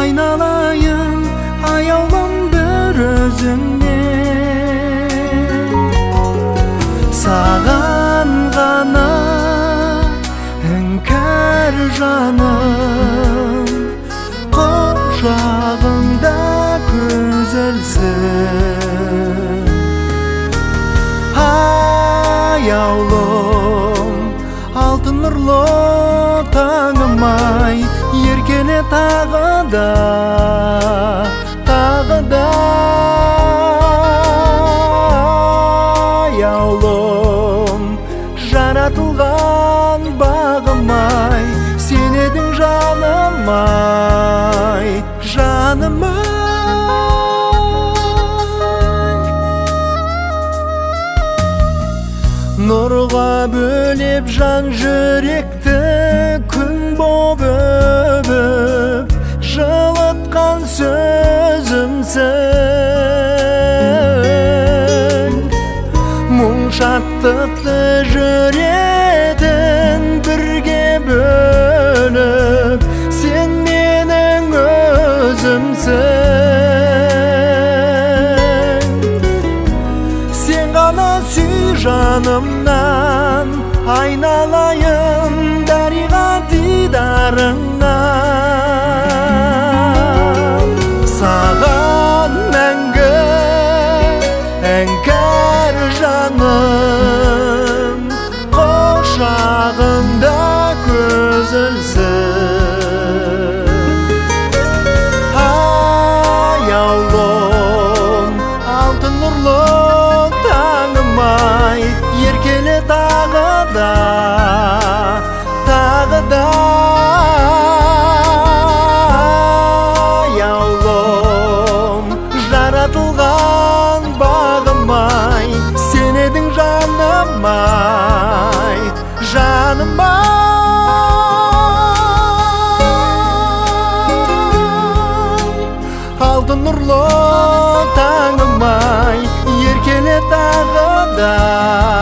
айналайын аяулым бір өзіңнен. Саған ғана іңкәр жаным, құшағыңда көзілсін. Аяулым алтын нұрлы таңым-ай, еркеле тағы да аяулым, жаратылған бағым-ай, сен едің жаным-ай, жаным-ай. Нұрға бөлеп жан жүректі күн боп өбіп, жылытқан сөзімсің. Мұң шаттықты жүретін бірге бөліп, сен менің өзімсің. Сен ғана сүй жанымнан, айналайын дариға дидарыңнан. Саған мәңгі іңкәр жаным, құшағыңда көзілсін. Аяулым алтын нұрлы таңым-ай, еркеле тағы да аяулым, жаратылған бағым-ай, сен едің жаным-ай, жаным-ай. Алтын нұрлы таңым-ай, еркеле тағы да